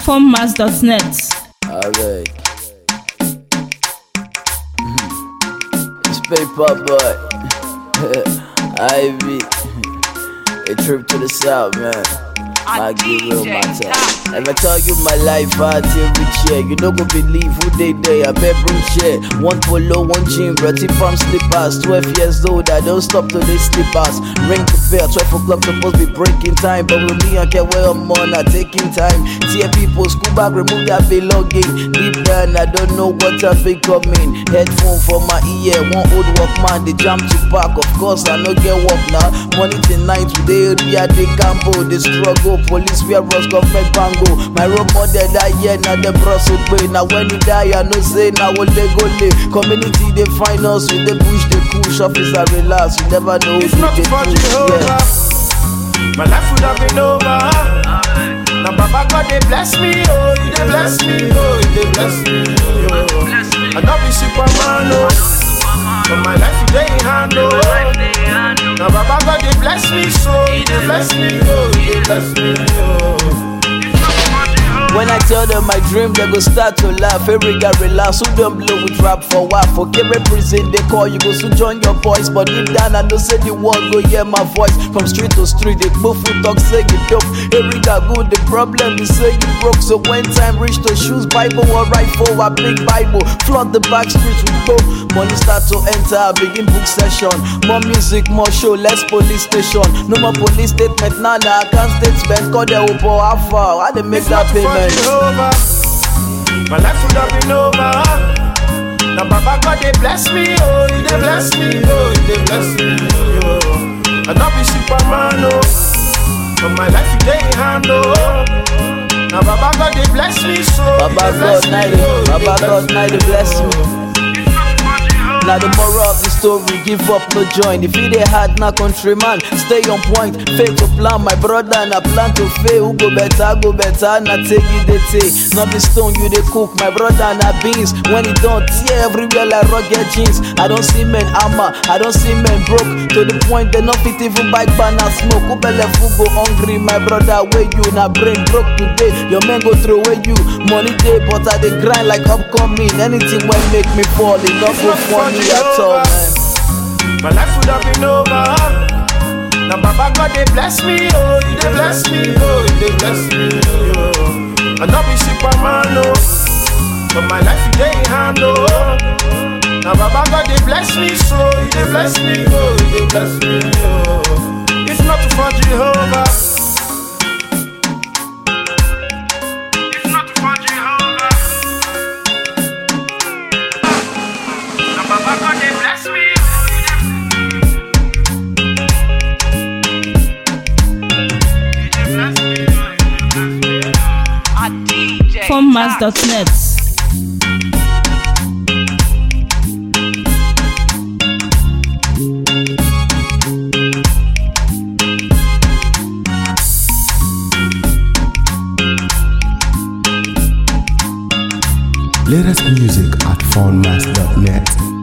Formmas.net. Alright. It's Paper Boy. Ivy. A trip to the south, man. My real matter. If I tell you my life, I till rich, yeah. You don't go believe who they I bet bring share. One polo, one jean, dirty palm slippers. 12 years old, I don't stop till they slippers. Ring the bell, 12 o'clock supposed to be breaking time. But with me, I can't wait I'm on, not taking time. Tear people, school bag, remove that belonging. Deep down, I don't know what I've been coming. Headphone for my ear, one old Walkman, they jump to park. Of course, I no get work now. Money tonight, today, we are the gamble, the struggle. Police we are Ross government bango. My role model that year now the bros will pay. Now when he die I no say now will they go lay. Community they find us with the push they push. Officer relax, you never know it's not for Jehovah. My life would have been over. Now Baba God they bless me, oh they bless me, oh they bless me, oh. I not be Superman, oh. But my life today in hand, oh. Now Baba God they bless me, so they bless me, oh they bless me, oh. When I tell them my dream, they go start to laugh. Every guy relax, who don't blow with rap for what? For Kere prison, they call you, go soon join your boys. But deep down, I know say the world go hear my voice. From street to street, they both will talk, say you dope. Every guy good, the problem is say you broke. So when time reach to shoes, Bible or right for a big Bible. Flood the back streets with both. Money start to enter, begin book session. More music, more show, less police station. No more police statement, nah, I can't statement. Call the Opo, how far? How they make that payment? My life would have been over. Now Baba God they bless me, oh they bless me, oh they bless me, oh. I not be Superman, oh. But my life today in hand, oh. Now Baba God they bless me, so Baba God night, Baba God night they bless you. Now the moral of the story, give up, no join. If it ain't hard, now countryman, stay on point. Fail to plan, my brother, and I plan to fail. Who go better, now take you the tea. Not the stone, you the cook, my brother, and I beans. When it don't tear everywhere like rugged jeans. I don't see men armor, I don't see men broke. To the point they not fit even bike banner smoke. Who belle food go hungry, my brother, where you? Now brain broke today, your men go throw away you. Money day, but I they grind like upcoming. Anything will make me fall, it not go funny. All, my life would have been over. Now Baba God they bless me, oh they bless me, oh they bless me, oh. I not be Superman, oh. But my life today in hand, oh. Now Baba God they bless me, so they bless me, oh they bless me, oh. It's not for Jehovah. It's not for Jehovah. Baba God they bless me. Formmas.net. Latest music at Formmas.net.